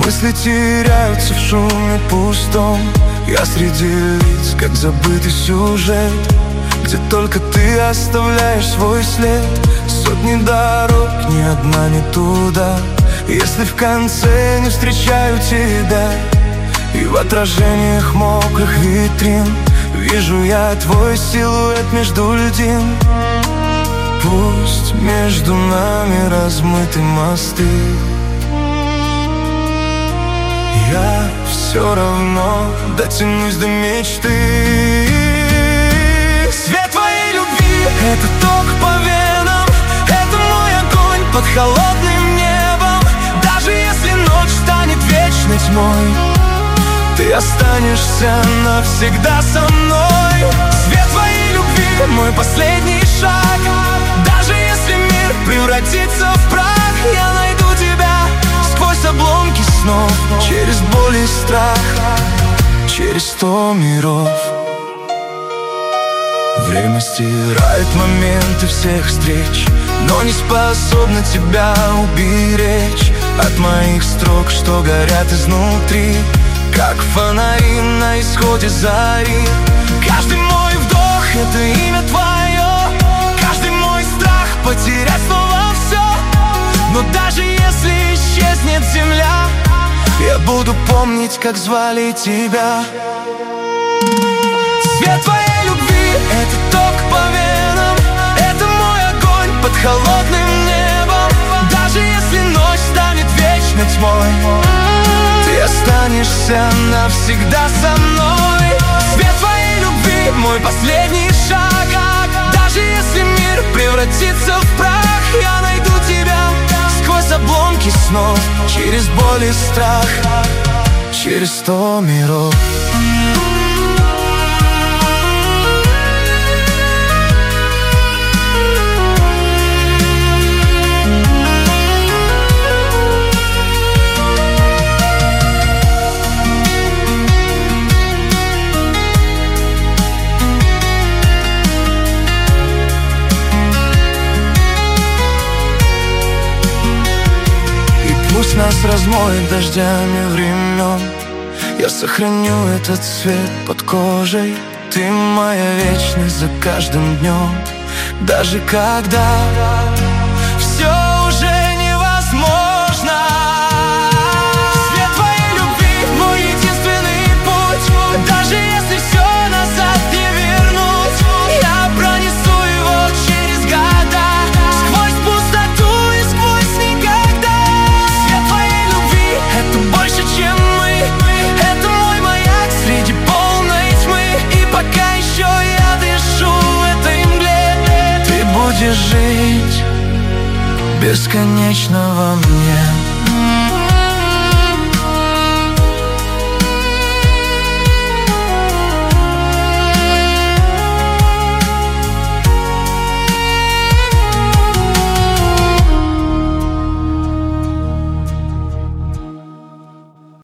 Мысли теряются в шуме пустом. Я среди лиц, как забытый сюжет, где только ты оставляешь свой след. Сотни дорог, ни одна не туда, если в конце не встречаю тебя. И в отражениях мокрых витрин вижу я твой силуэт между льдин. Пусть между нами размыты мосты, я все равно дотянусь до мечты. Свет твоей любви — это ток по венам, это мой огонь под холодным небом. Даже если ночь станет вечной тьмой, ты останешься навсегда со мной. Свет твоей любви — мой последний шаг. Даже если мир превратится в прах, я найду тебя сквозь обломки снов, через боль и страх, через 100 миров. Время стирает моменты всех встреч, но не способна тебя уберечь от моих строк, что горят изнутри, как фонари на исходе зари. Каждый мой вдох — это имя твое, каждый мой страх — потерять снова все. Но даже если исчезнет земля, я буду помнить, как звали тебя. Свет твоей любви — это ток по венам, это мой огонь под холодным небом. Даже если ночь станет вечной тьмой, ты останешься навсегда со мной. Свет твоей любви — мой последний шаг. Даже если мир превратится в прах, я найду тебя сквозь обломки снов, через боль и страх, через 100 миров. Пусть нас размоет дождями времен, я сохраню этот цвет под кожей. Ты моя вечность за каждым днем, даже когда все уже невозможно. Свет твоей любви — мой единственный путь. Даже если все назад не вернуть, я пронесу его через года, сквозь пустоту и сквозь никогда. Свет твоей любви — это больше, чем мы, это мой маяк среди полной тьмы. И пока еще я дышу в этой мгле, ты будешь жить бесконечно во мне.